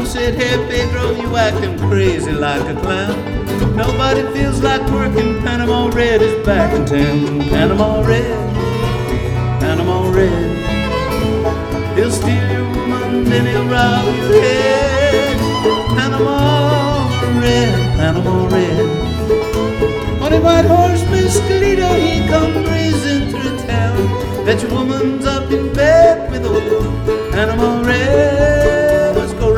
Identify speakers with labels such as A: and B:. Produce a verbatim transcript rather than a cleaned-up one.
A: said, hey Pedro, you acting crazy like a clown. Nobody feels like working. Panama Red is back in town. Panama Red, Panama Red. He'll steal your woman, then he'll rob your head. Panama Red, Panama Red. On a white horse, Mescalito, he come breezing through town. Bet your woman's up in bed with old Panama